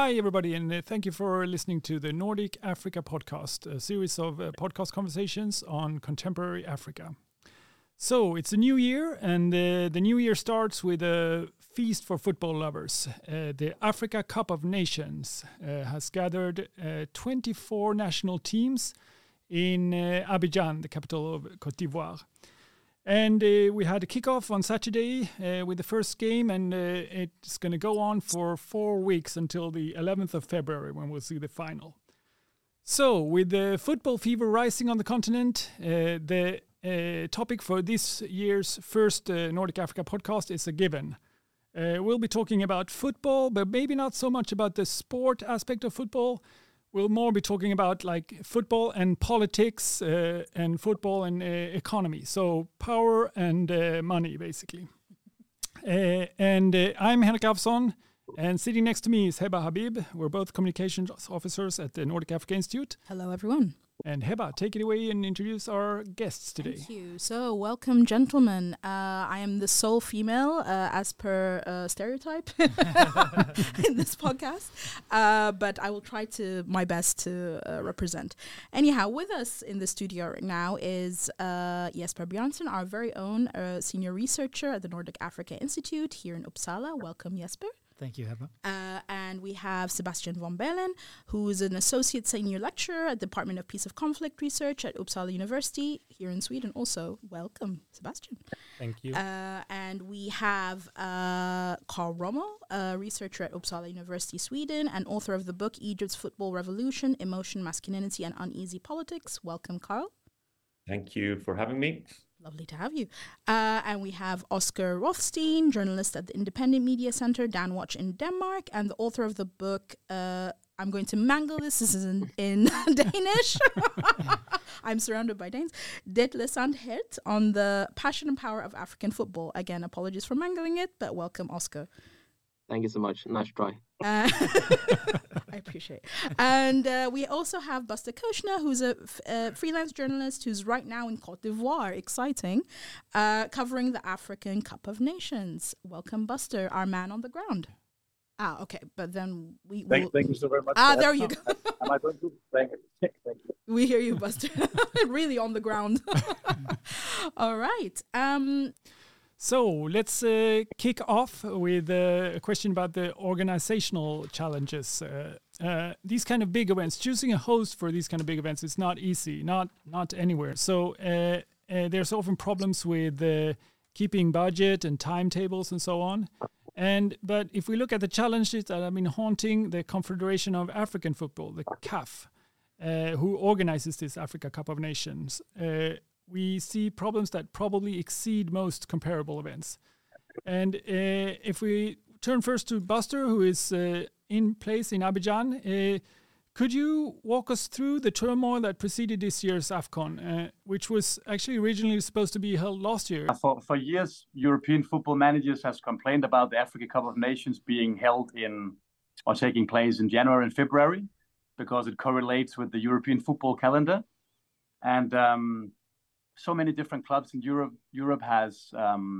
Hi, everybody, and thank you for listening to the Nordic Africa podcast, a series of podcast conversations on contemporary Africa. So it's a new year, and the new year starts with a feast for football lovers. The Africa Cup of Nations has gathered 24 national teams in Abidjan, the capital of Côte d'Ivoire. And we had a kickoff on Saturday with the first game, and it's going to go on for 4 weeks until the 11th of February when we'll see the final. So, with the football fever rising on the continent, the topic for this year's first Nordic Africa podcast is a given. We'll be talking about football, but maybe not so much about the sport aspect of football. We'll more be talking about like football and politics and football and economy. So power and money, basically. I'm Henrik Alfsson, and sitting next to me is Heba Habib. We're both communications officers at the Nordic Africa Institute. Hello, everyone. And Heba, take it away and introduce our guests today. Thank you. So, welcome, gentlemen. I am the sole female, as per stereotype, in this podcast. But I will try my best to represent. Anyhow, with us in the studio right now is Jesper Björnsson, our very own senior researcher at the Nordic Africa Institute here in Uppsala. Welcome, Jesper. Thank you, Heba. And we have Sebastian von Bellen, who is an associate senior lecturer at the Department of Peace of Conflict Research at Uppsala University here in Sweden. Also, welcome, Sebastian. Thank you. And we have Carl Rommel, a researcher at Uppsala University, Sweden, and author of the book Egypt's Football Revolution, Emotion, Masculinity, and Uneasy Politics. Welcome, Carl. Thank you for having me. Lovely to have you. And we have Oscar Rothstein, journalist at the Independent Media Center, Danwatch in Denmark, and the author of the book, I'm going to mangle this is in Danish. I'm surrounded by Danes. Det Sandhed on the passion and power of African football. Again, apologies for mangling it, but welcome, Oscar. Thank you so much. Nice try. I appreciate it. And we also have Buster Koshna, who's a freelance journalist who's right now in Côte d'Ivoire, exciting, covering the African Cup of Nations. Welcome, Buster, our man on the ground. Okay, but then Thank you so very much. There you go. Am I going to? Thank you. We hear you, Buster. Really on the ground. All right. So let's kick off with a question about the organizational challenges. These kind of big events, choosing a host for these kind of big events is not easy, not anywhere. So there's often problems with keeping budget and timetables and so on. But if we look at the challenges that have been haunting the Confederation of African Football, the CAF, who organizes this Africa Cup of Nations, we see problems that probably exceed most comparable events. And if we turn first to Buster, who is in place in Abidjan, could you walk us through the turmoil that preceded this year's AFCON, which was actually originally supposed to be held last year? For years, European football managers has complained about the Africa Cup of Nations being held taking place in January and February, because it correlates with the European football calendar. And so many different clubs in Europe has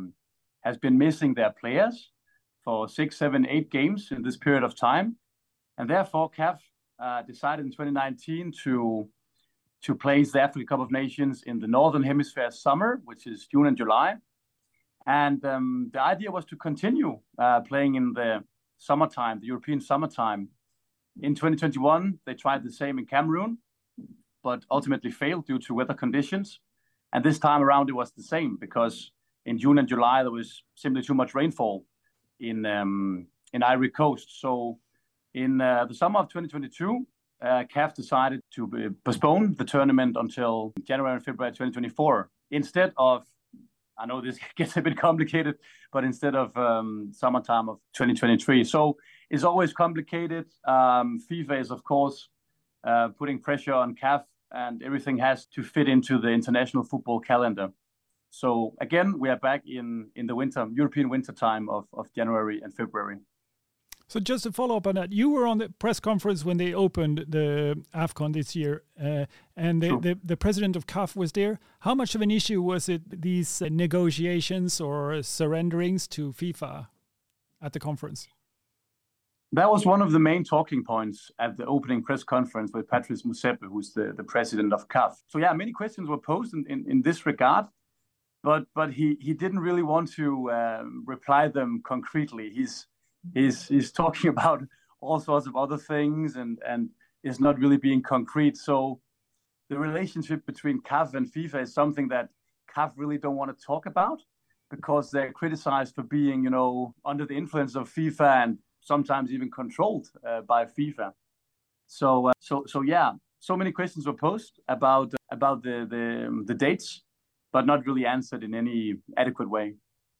been missing their players for 6, 7, 8 games in this period of time, and therefore CAF decided in 2019 to place the Africa Cup of Nations in the Northern Hemisphere summer, which is June and July, and the idea was to continue playing in the summertime, the European summertime. In 2021, they tried the same in Cameroon, but ultimately failed due to weather conditions. And this time around, it was the same, because in June and July, there was simply too much rainfall in Ivory Coast. So in the summer of 2022, CAF decided to postpone the tournament until January and February 2024. Instead of, I know this gets a bit complicated, but instead of summertime of 2023. So it's always complicated. FIFA is, of course, putting pressure on CAF, and everything has to fit into the international football calendar. So again, we are back in the winter, European winter time of January and February. So just to follow up on that, you were on the press conference when they opened the AFCON this year, and the president of CAF was there. How much of an issue was it, these negotiations or surrenderings to FIFA at the conference? That was one of the main talking points at the opening press conference with Patrice Motsepe, who's the president of CAF. So yeah, many questions were posed in this regard, but he didn't really want to reply them concretely. He's talking about all sorts of other things and is not really being concrete. So the relationship between CAF and FIFA is something that CAF really don't want to talk about because they're criticized for being, under the influence of FIFA and sometimes even controlled by FIFA. So yeah, so many questions were posed about the dates, but not really answered in any adequate way.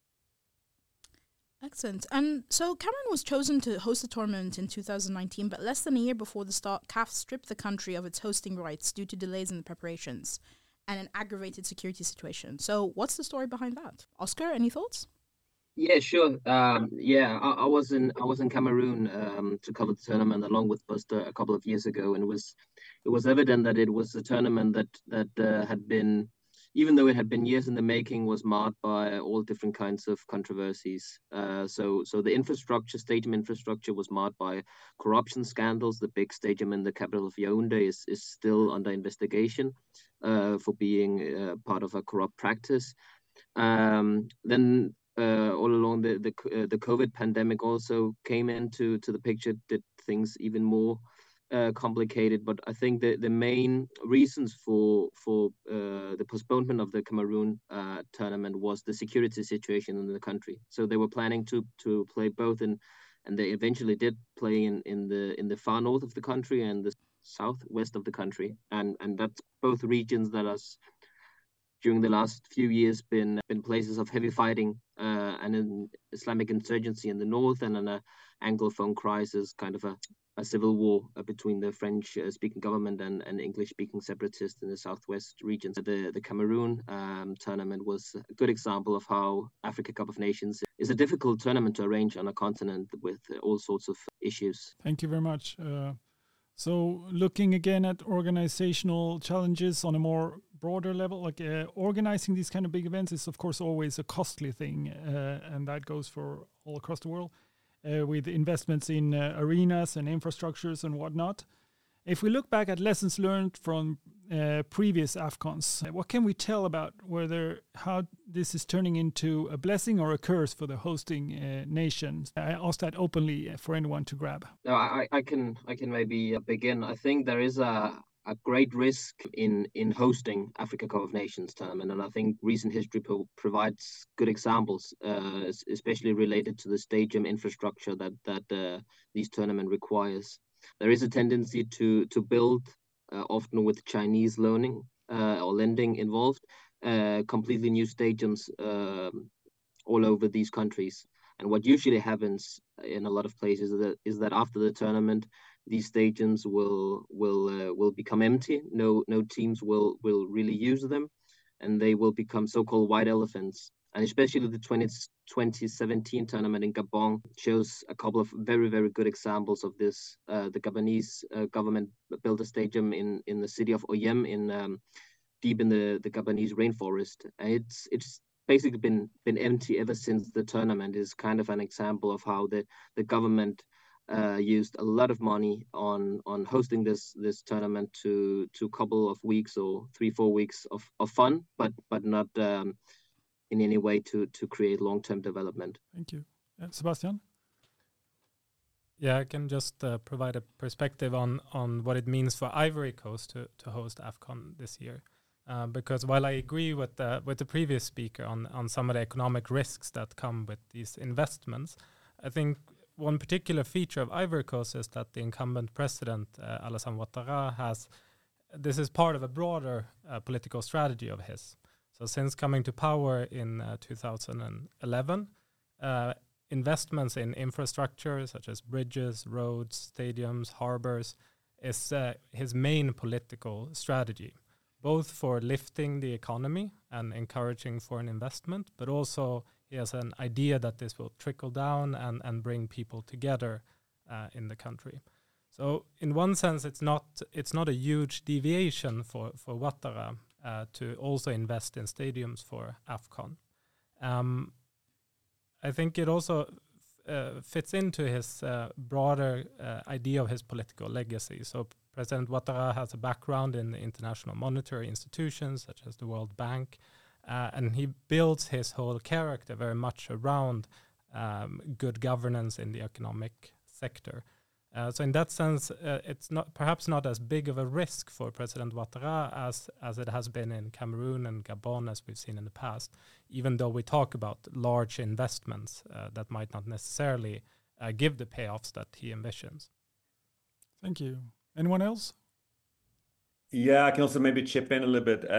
Excellent. And so Cameroon was chosen to host the tournament in 2019, but less than a year before the start, CAF stripped the country of its hosting rights due to delays in the preparations and an aggravated security situation. So what's the story behind that? Oscar, any thoughts? Yeah, sure. I was in Cameroon to cover the tournament along with Buster a couple of years ago, and it was evident that it was a tournament that had been, even though it had been years in the making, was marred by all different kinds of controversies. So the stadium infrastructure was marred by corruption scandals. The big stadium in the capital of Yaoundé is still under investigation for being part of a corrupt practice. Then all along the COVID pandemic also came into the picture, did things even more complicated. But I think the main reasons for the postponement of the Cameroon tournament was the security situation in the country. So they were planning to play both and they eventually did play in the far north of the country and the southwest of the country, and that's both regions that has during the last few years been places of heavy fighting and an Islamic insurgency in the north and an Anglophone crisis, kind of a civil war between the French-speaking government and English-speaking separatists in the southwest regions. The Cameroon tournament was a good example of how Africa Cup of Nations is a difficult tournament to arrange on a continent with all sorts of issues. Thank you very much. So looking again at organizational challenges on a more broader level, like organizing these kind of big events is of course always a costly thing, and that goes for all across the world with investments in arenas and infrastructures and whatnot. If we look back at lessons learned from previous AFCONs, what can we tell about how this is turning into a blessing or a curse for the hosting nation? I asked that openly for anyone to grab. No, I can maybe begin. I think there is a great risk in hosting Africa Cup of Nations tournament, and I think recent history provides good examples, especially related to the stadium infrastructure that these tournament requires. There is a tendency to build, often with Chinese loaning or lending involved, completely new stadiums all over these countries. And what usually happens in a lot of places is that after the tournament, these stadiums will become empty. No teams will really use them, and they will become so-called white elephants. And especially the 2017 tournament in Gabon shows a couple of very, very good examples of this. The Gabonese government built a stadium in the city of Oyem deep in the Gabonese rainforest. And it's basically been empty ever since the tournament. Is kind of an example of how the government used a lot of money on hosting this tournament to couple of weeks or 3-4 weeks of fun, but not in any way to create long-term development. Thank you. Sebastian? Yeah, I can just provide a perspective on what it means for Ivory Coast to host AFCON this year. Because while I agree with the previous speaker on some of the economic risks that come with these investments, I think one particular feature of Ivory Coast is that the incumbent president, Alassane Ouattara, this is part of a broader political strategy of his. So since coming to power in 2011, investments in infrastructure such as bridges, roads, stadiums, harbors is his main political strategy, both for lifting the economy and encouraging foreign investment, but also he has an idea that this will trickle down and bring people together in the country. So in one sense, it's not a huge deviation for Ouattara to also invest in stadiums for AFCON. I think it also fits into his broader idea of his political legacy. So President Ouattara has a background in international monetary institutions such as the World Bank, and he builds his whole character very much around good governance in the economic sector. So in that sense, it's perhaps not as big of a risk for President Ouattara as it has been in Cameroon and Gabon, as we've seen in the past, even though we talk about large investments that might not necessarily give the payoffs that he envisions. Thank you. Anyone else? Yeah, I can also maybe chip in a little bit.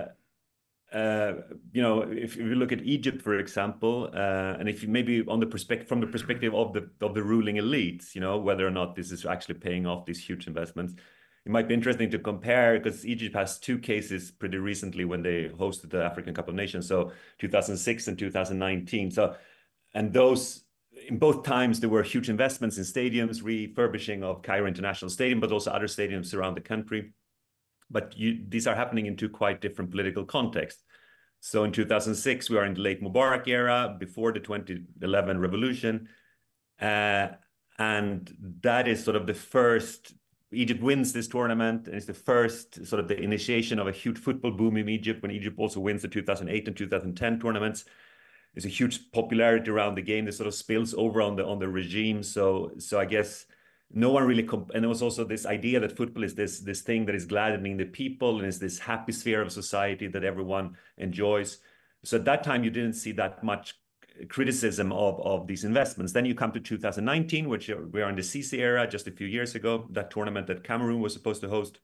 If you look at Egypt, for example, and if you maybe from the perspective of the ruling elites, whether or not this is actually paying off these huge investments, it might be interesting to compare, because Egypt has two cases pretty recently when they hosted the African Cup of Nations, so 2006 and 2019. And those, in both times, there were huge investments in stadiums, refurbishing of Cairo International Stadium, but also other stadiums around the country. But these are happening in two quite different political contexts. So in 2006, we are in the late Mubarak era, before the 2011 revolution. And that is sort of the first, Egypt wins this tournament, and it's the first sort of the initiation of a huge football boom in Egypt, when Egypt also wins the 2008 and 2010 tournaments. There's a huge popularity around the game that sort of spills over on the regime. So I guess no one really, and there was also this idea that football is this thing that is gladdening the people and is this happy sphere of society that everyone enjoys. So at that time, you didn't see that much criticism of these investments. Then you come to 2019, which we are in the Sisi era, just a few years ago, that tournament that Cameroon was supposed to host.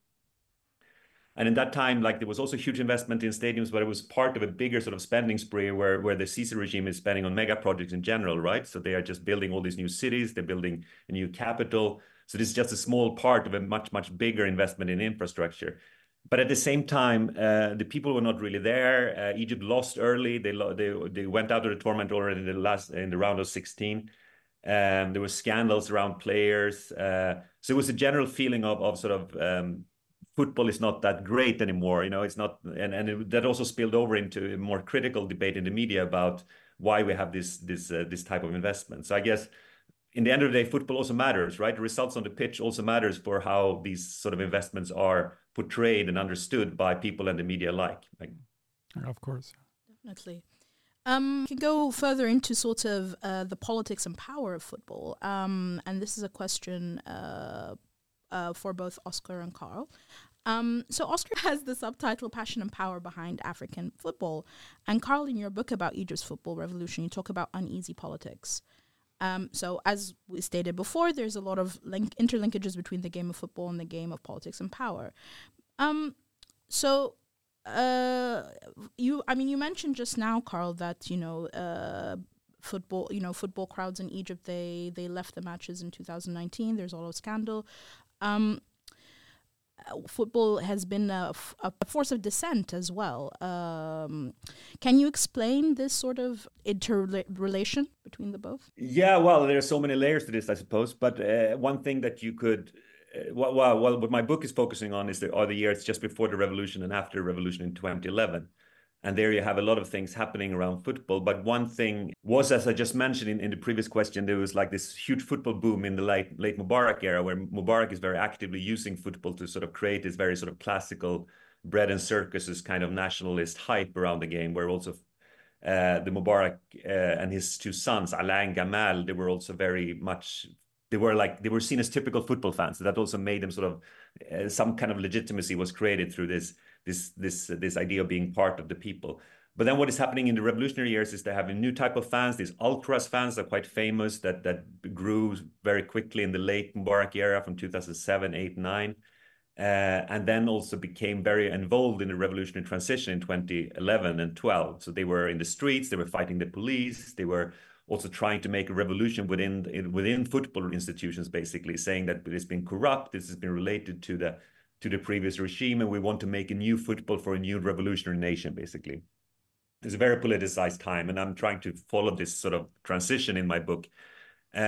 And in that time, there was also huge investment in stadiums, but it was part of a bigger sort of spending spree where the Sisi regime is spending on mega projects in general, right? So they are just building all these new cities, they're building a new capital. So this is just a small part of a much, much bigger investment in infrastructure. But at the same time, the people were not really there. Egypt lost early. They went out of the tournament already in the round of 16. There were scandals around players. So it was a general feeling of sort of football is not that great anymore. It's not, that also spilled over into a more critical debate in the media about why we have this type of investment. So I guess in the end of the day, football also matters, right? The results on the pitch also matters for how these sort of investments are portrayed and understood by people and the media alike. Of course. Definitely. We can go further into sort of the politics and power of football. And this is a question for both Oscar and Carl. So Oscar has the subtitle Passion and Power Behind African Football. And Carl, in your book about Egypt's football revolution, you talk about uneasy politics. So as we stated before, there's a lot of interlinkages between the game of football and the game of politics and power. You mentioned just now, Carl, that, football crowds in Egypt, they left the matches in 2019. There's a lot of scandal. Football has been a force of dissent as well. Can you explain this sort of interrelation between the both? Yeah, well, there are so many layers to this, I suppose. But one thing that you could, what my book is focusing on are the years just before the revolution and after the revolution in 2011. And there you have a lot of things happening around football. But one thing was, as I just mentioned in the previous question, there was this huge football boom in the late Mubarak era, where Mubarak is very actively using football to sort of create this very sort of classical bread and circuses kind of nationalist hype around the game, where also the Mubarak and his two sons, Alain and Gamal, they were also very much, they were seen as typical football fans. So that also made them sort of, some kind of legitimacy was created through this idea of being part of the people. But then what is happening in the revolutionary years is they have a new type of fans. These ultras fans are quite famous that grew very quickly in the late Mubarak era from 2007, 8, 9. And then also became very involved in the revolutionary transition in 2011 and 12. So they were in the streets, they were fighting the police, they were also trying to make a revolution within football institutions, basically saying that it's been corrupt, this has been related to the previous regime, and we want to make a new football for a new revolutionary nation, basically. It's a very politicized time, and I'm trying to follow this sort of transition in my book. And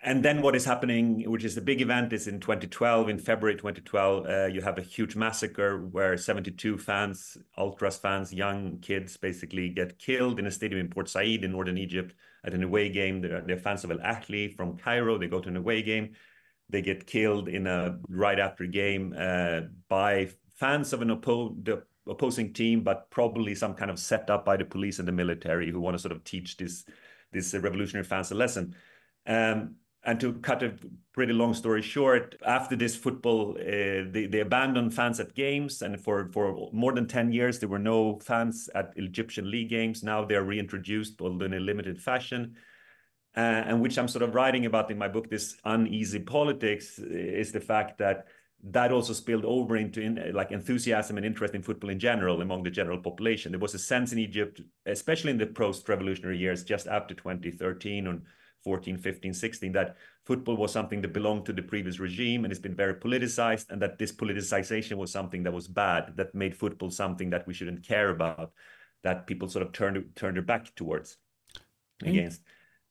And then what is happening, which is the big event, is in 2012, in February 2012, you have a huge massacre where 72 fans, Ultras fans, young kids basically get killed in a stadium in Port Said in northern Egypt at an away game. They're fans of Al Ahly from Cairo. They go to an away game. They get killed in a right after game by fans of the opposing team, but probably some kind of setup by the police and the military who want to sort of teach this revolutionary fans a lesson. And to cut a pretty long story short, after this football, they abandoned fans at games. And for more than 10 years, there were no fans at Egyptian league games. Now they're reintroduced, although in a limited fashion. And which I'm sort of writing about in my book, this uneasy politics, is the fact that also spilled over into like enthusiasm and interest in football in general among the general population. There was a sense in Egypt, especially in the post-revolutionary years, just after 2013 and 14, 15, 16, that football was something that belonged to the previous regime and it's been very politicized, and that this politicization was something that was bad, that made football something that we shouldn't care about, that people sort of turned their back towards, against.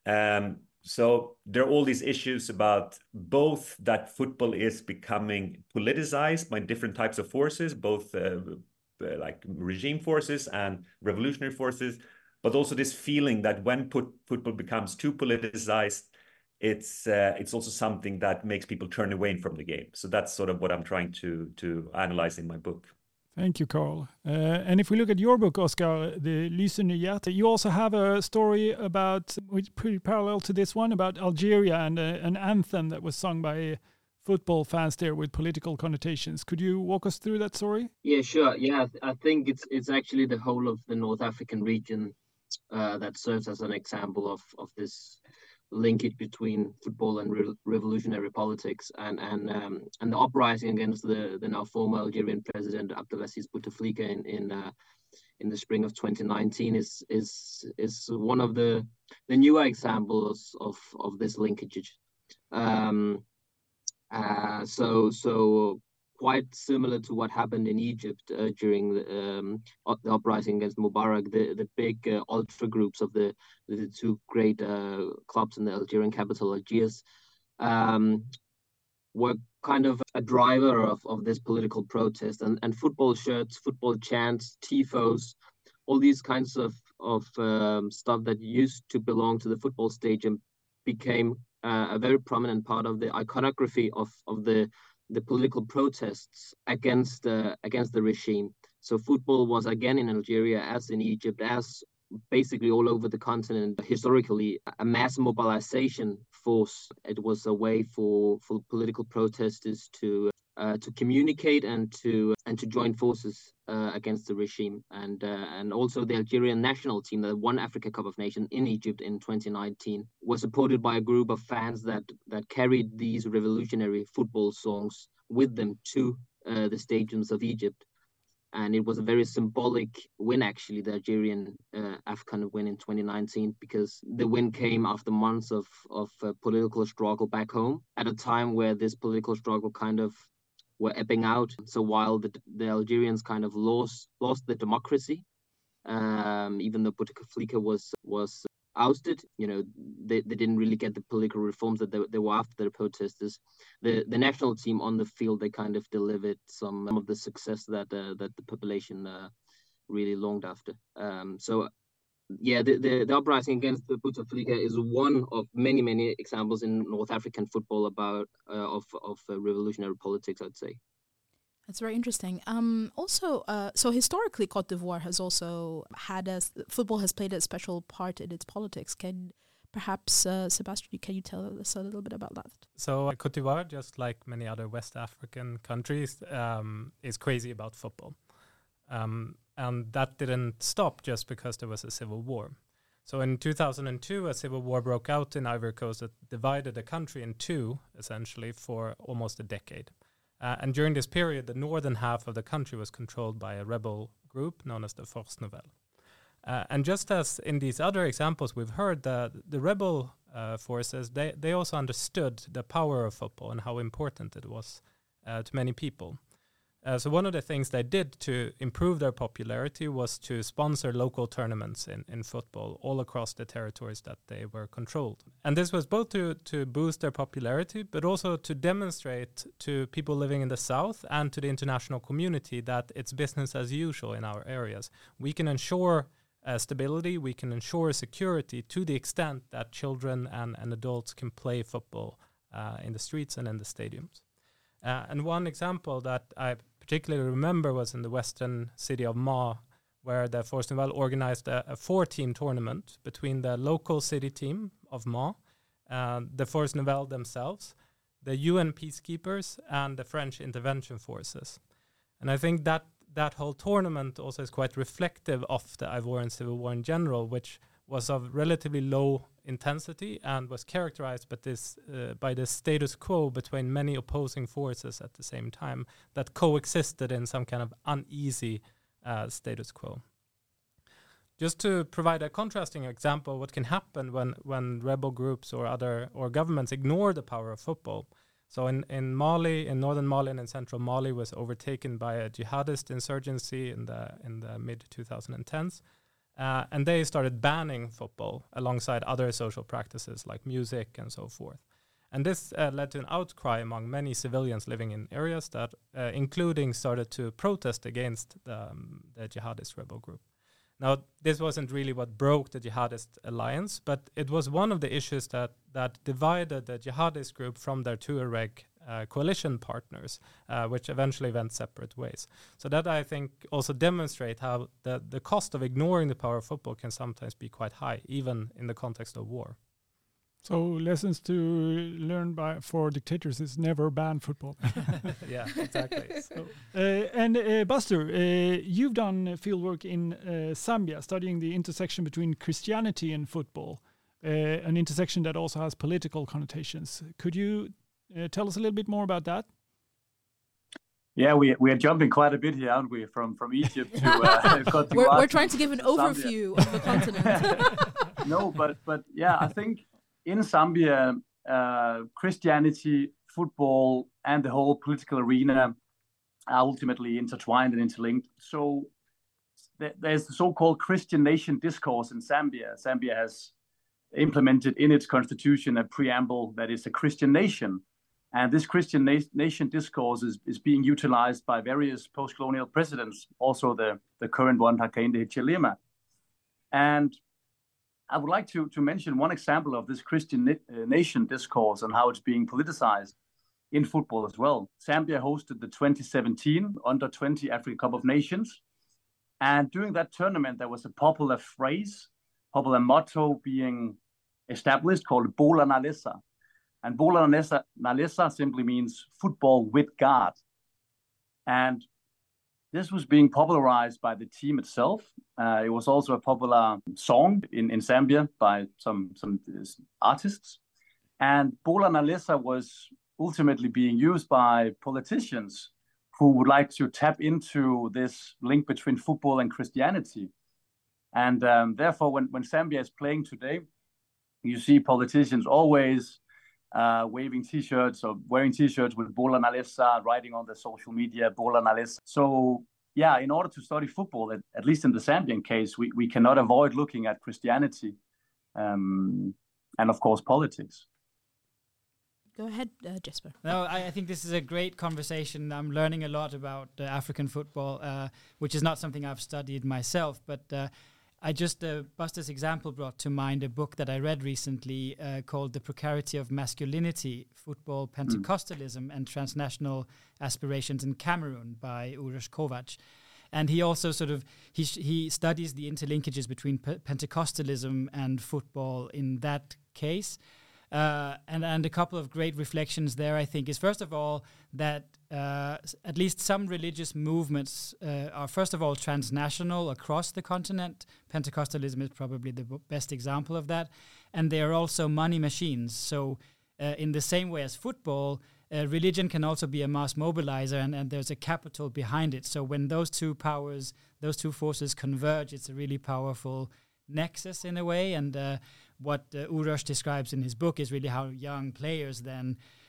So there are all these issues about both that football is becoming politicized by different types of forces, both like regime forces and revolutionary forces, but also this feeling that when football becomes too politicized, it's also something that makes people turn away from the game. So that's sort of what I'm trying to analyze in my book. Thank you, Carl. And if we look at your book, Oscar, The Lysende Hjerte, you also have a story about, which pretty parallel to this one, about Algeria and an anthem that was sung by football fans there with political connotations. Could you walk us through that story? Yeah, sure. Yeah, I think it's actually the whole of the North African region that serves as an example of this linkage between football and revolutionary politics, and the uprising against the now former Algerian president Abdelaziz Bouteflika in the spring of 2019 is one of the newer examples of this linkage. So quite similar to what happened in Egypt during the uprising against Mubarak, the big ultra groups of the two great clubs in the Algerian capital, Algiers, were kind of a driver of this political protest, and football shirts, football chants, tifos, all these kinds of stuff that used to belong to the football stadium became a very prominent part of the iconography of the political protests against the regime. So football was again in Algeria, as in Egypt, as basically all over the continent, historically a mass mobilization force. It was a way for political protesters to communicate and to join forces against the regime, and also the Algerian national team that won Africa Cup of Nations in Egypt in 2019 was supported by a group of fans that carried these revolutionary football songs with them to the stadiums of Egypt. And it was a very symbolic win, actually, the Algerian AFCON win in 2019, because the win came after months of political struggle back home, at a time where this political struggle kind of were ebbing out. So while the Algerians kind of lost the democracy, even though Bouteflika was ousted, they didn't really get the political reforms that they were after the protesters. The national team on the field, they kind of delivered some of the success that the population really longed after. The uprising against Bouteflika is one of many examples in North African football about of revolutionary politics, I'd say. That's very interesting. So historically, Côte d'Ivoire has also football has played a special part in its politics. Can perhaps, Sebastian, can you tell us a little bit about that? So Côte d'Ivoire, just like many other West African countries, is crazy about football. And that didn't stop just because there was a civil war. So in 2002, a civil war broke out in Ivory Coast that divided the country in two, essentially, for almost a decade. And during this period, the northern half of the country was controlled by a rebel group known as the Force Nouvelle. And just as in these other examples we've heard, the rebel forces, they also understood the power of football and how important it was to many people. So one of the things they did to improve their popularity was to sponsor local tournaments in football all across the territories that they were controlled. And this was both to boost their popularity, but also to demonstrate to people living in the south and to the international community that it's business as usual in our areas. We can ensure stability, we can ensure security to the extent that children and adults can play football in the streets and in the stadiums. And one example that I particularly remember was in the western city of Ma, where the Force Nouvelle organized a 4-team tournament between the local city team of Ma, the Force Nouvelle themselves, the UN peacekeepers, and the French intervention forces. And I think that whole tournament also is quite reflective of the Ivorian Civil War in general, which was of relatively low intensity and was characterized by the status quo between many opposing forces at the same time that coexisted in some kind of uneasy status quo. Just to provide a contrasting example, what can happen when rebel groups or governments ignore the power of football. So in Mali, in northern Mali and in central Mali, was overtaken by a jihadist insurgency in the mid-2010s. And they started banning football alongside other social practices like music and so forth. And this led to an outcry among many civilians living in areas that, including, started to protest against the jihadist rebel group. Now, this wasn't really what broke the jihadist alliance, but it was one of the issues that divided the jihadist group from their Tuareg coalition partners, which eventually went separate ways. So that, I think, also demonstrate how the cost of ignoring the power of football can sometimes be quite high, even in the context of war. So lessons to learn for dictators is never ban football. Yeah, exactly. And Buster, you've done fieldwork in Zambia, studying the intersection between Christianity and football, an intersection that also has political connotations. Could you tell us a little bit more about that? Yeah, we are jumping quite a bit here, aren't we? From Egypt to Cote d'Ivoire. We're trying to give an overview of the continent. No, but yeah, I think in Zambia, Christianity, football, and the whole political arena are ultimately intertwined and interlinked. So there's the so-called Christian nation discourse in Zambia. Zambia has implemented in its constitution a preamble that is a Christian nation. And this Christian nation discourse is being utilized by various post-colonial presidents, also the current one, Hakainde Hichilema. And I would like to mention one example of this Christian nation discourse and how it's being politicized in football as well. Zambia hosted the 2017 Under-20 Africa Cup of Nations. And during that tournament, there was a popular phrase, popular motto being established called Bola Nalesa. And Bola Nalesa simply means football with God. And this was being popularized by the team itself. It was also a popular song in Zambia by some artists. And Bola Nalesa was ultimately being used by politicians who would like to tap into this link between football and Christianity. And therefore, when Zambia is playing today, you see politicians always waving T-shirts or wearing T-shirts with Bola Nalesa, writing on their social media, Bola Nalesa. So, yeah, in order to study football, at least in the Zambian case, we cannot avoid looking at Christianity and, of course, politics. Go ahead, Jesper. No, I think this is a great conversation. I'm learning a lot about African football, which is not something I've studied myself, but Buster's example brought to mind a book that I read recently called The Precarity of Masculinity, Football, Pentecostalism and Transnational Aspirations in Cameroon by Uroš Kovač. And he also he studies the interlinkages between Pentecostalism and football in that case. And a couple of great reflections there, I think, is first of all that at least some religious movements are first of all transnational across the continent. Pentecostalism is probably the best example of that. And they are also money machines. So in the same way as football, religion can also be a mass mobilizer and there's a capital behind it. So when those two forces converge, it's a really powerful nexus in a way. And what Uroš describes in his book is really how young players then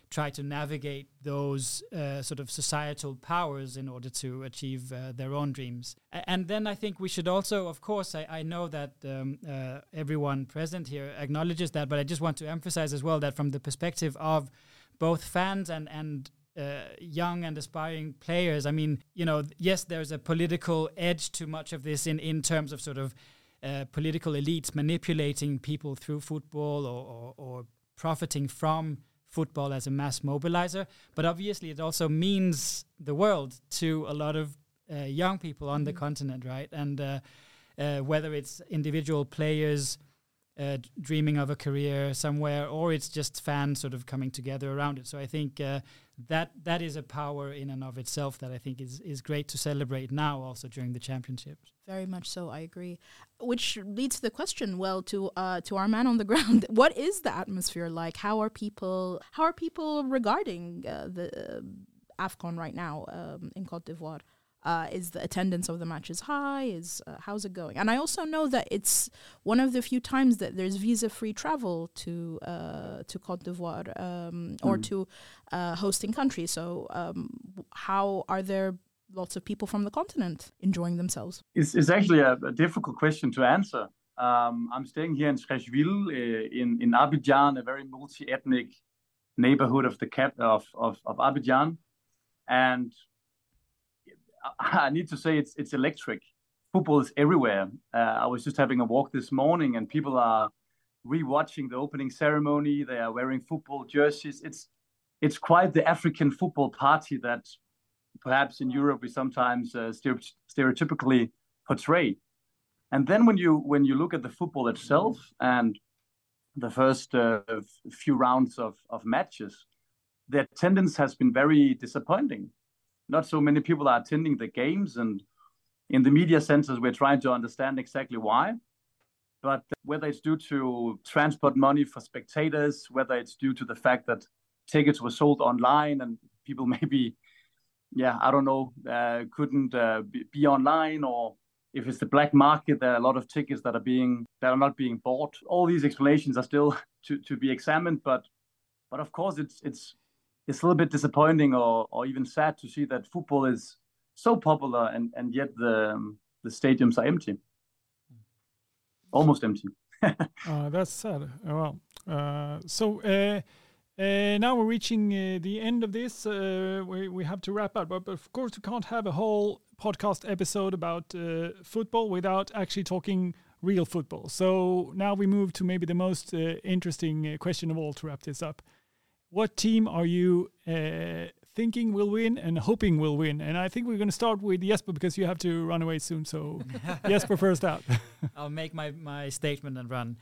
try to navigate those sort of societal powers in order to achieve their own dreams. And then I think we should also, of course, I know that everyone present here acknowledges that, but I just want to emphasize as well that from the perspective of both fans and young and aspiring players, I mean, yes, there's a political edge to much of this in terms of sort of political elites manipulating people through football or profiting from football as a mass mobilizer. But obviously it also means the world to a lot of young people on the continent, right? And whether it's individual players dreaming of a career somewhere, or it's just fans sort of coming together around it. So I think that is a power in and of itself that I think is great to celebrate now, also during the championships. Very much so, I agree. Which leads to the question, well, to our man on the ground, what is the atmosphere like? How are people regarding the AFCON right now in Côte d'Ivoire? Is the attendance of the matches high? How's it going? And I also know that it's one of the few times that there's visa-free travel to Côte d'Ivoire or to hosting countries. So how are there lots of people from the continent enjoying themselves? It's actually a difficult question to answer. I'm staying here in Treichville in Abidjan, a very multi-ethnic neighborhood of the of Abidjan, and I need to say it's electric. Football is everywhere. I was just having a walk this morning, and people are rewatching the opening ceremony. They are wearing football jerseys. It's quite the African football party that perhaps in Europe we sometimes stereotypically portray. And then when you look at the football itself and the first few rounds of matches, the attendance has been very disappointing. Not so many people are attending the games, and in the media centers, we're trying to understand exactly why. But whether it's due to transport money for spectators, whether it's due to the fact that tickets were sold online and people maybe, I don't know, couldn't be online, or if it's the black market, there are a lot of tickets that are not being bought. All these explanations are still to be examined, but of course it's a little bit disappointing or even sad to see that football is so popular and yet the stadiums are empty, almost empty. That's sad. So now we're reaching the end of this. We have to wrap up, but of course we can't have a whole podcast episode about football without actually talking real football. So now we move to maybe the most interesting question of all to wrap this up. What team are you thinking will win and hoping will win? And I think we're going to start with Jesper because you have to run away soon. So Jesper first out. I'll make my statement and run.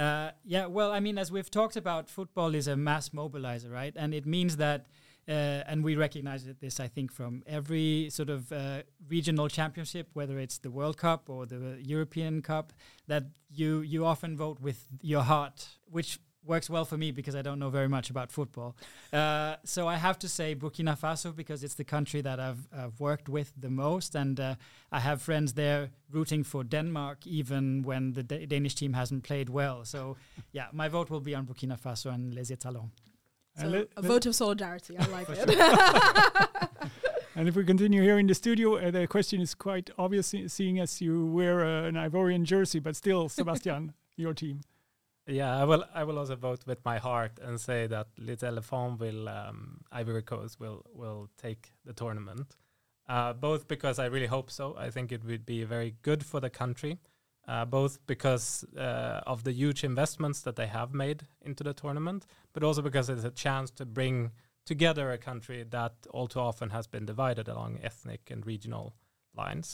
Well, I mean, as we've talked about, football is a mass mobilizer, right? And it means that, and we recognize this, I think, from every sort of regional championship, whether it's the World Cup or the European Cup, that you often vote with your heart, which works well for me because I don't know very much about football. So I have to say Burkina Faso because it's the country that I've worked with the most, and I have friends there rooting for Denmark even when the Danish team hasn't played well. So my vote will be on Burkina Faso and Les Étalons. So a vote of solidarity, I like it. Sure. And if we continue here in the studio, the question is quite obvious, seeing as you wear an Ivorian jersey, but still, Sebastian, your team. Yeah, I will also vote with my heart and say that Les Éléphants Ivory Coast will take the tournament. Both because I really hope so. I think it would be very good for the country. Both because of the huge investments that they have made into the tournament, but also because it's a chance to bring together a country that all too often has been divided along ethnic and regional lines.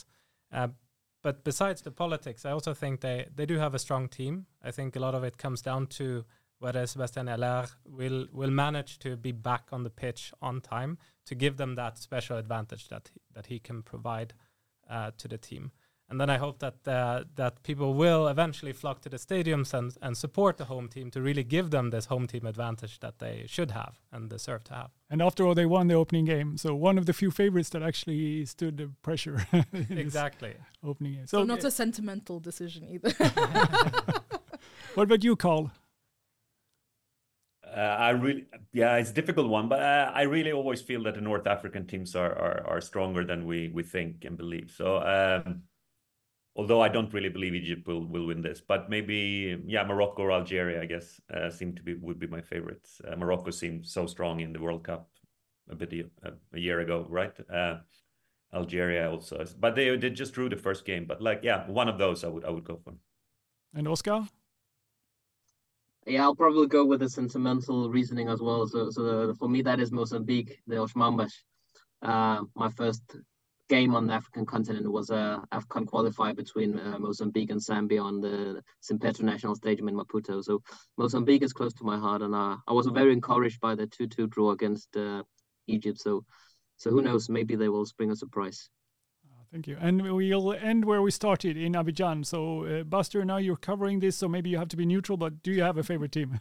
But besides the politics, I also think they do have a strong team. I think a lot of it comes down to whether Sébastien Haller will manage to be back on the pitch on time to give them that special advantage that he can provide to the team. And then I hope that people will eventually flock to the stadiums and support the home team to really give them this home team advantage that they should have and deserve to have. And after all, they won the opening game. So one of the few favorites that actually stood the pressure. Exactly. Opening game. So not a sentimental decision either. What about you, Carl? It's a difficult one, but I really always feel that the North African teams are stronger than we think and believe. So although I don't really believe Egypt will win this, but maybe Morocco or Algeria, I guess, would be my favorites. Morocco seemed so strong in the World Cup a year ago, right? Algeria also, but they just drew the first game. But one of those I would go for. And Oscar? Yeah, I'll probably go with the sentimental reasoning as well. So for me, that is Mozambique, the Osmambas. My first game on the African continent was a AFCON qualifier between Mozambique and Zambia on the Simpeto National Stadium in Maputo. So Mozambique is close to my heart, and I was very encouraged by the 2-2 draw against Egypt. So who knows? Maybe they will spring a surprise. Thank you. And we'll end where we started in Abidjan. So, Buster, now you're covering this, so maybe you have to be neutral, but do you have a favorite team?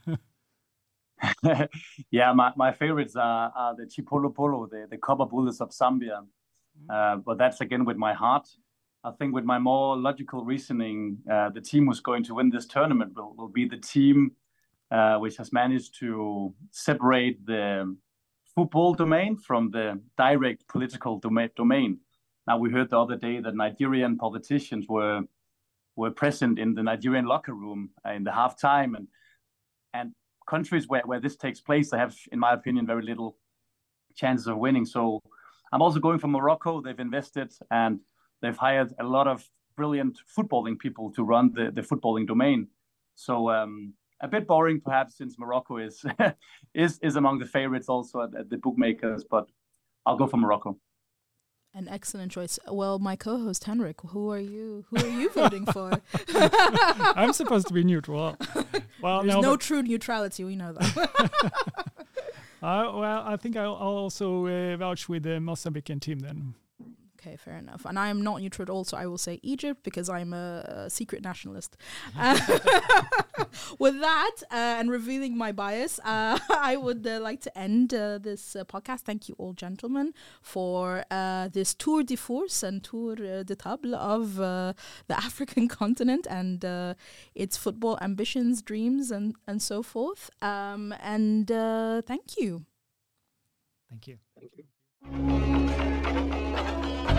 Yeah, my favorites are the Chipolopolo, the Copper Bullets of Zambia. But that's again with my heart. I think with my more logical reasoning, the team who's going to win this tournament will be the team which has managed to separate the football domain from the direct political domain. Now, we heard the other day that Nigerian politicians were present in the Nigerian locker room in the halftime, and countries where this takes place, they have, in my opinion, very little chances of winning. So I'm also going for Morocco. They've invested and they've hired a lot of brilliant footballing people to run the footballing domain. So a bit boring, perhaps, since Morocco is among the favorites also at the bookmakers, but I'll go for Morocco. An excellent choice. Well, my co-host Henrik, who are you voting for? I'm supposed to be neutral. Well, there's no true neutrality. We know that. I think I'll also vouch with the Mozambican team then. Okay, fair enough. And I am not neutral also. I will say Egypt because I'm a secret nationalist. With that, and revealing my bias, I would like to end this podcast. Thank you all, gentlemen, for this tour de force and tour de table of the African continent and its football ambitions, dreams, and so forth. And thank you. Thank you. Thank you.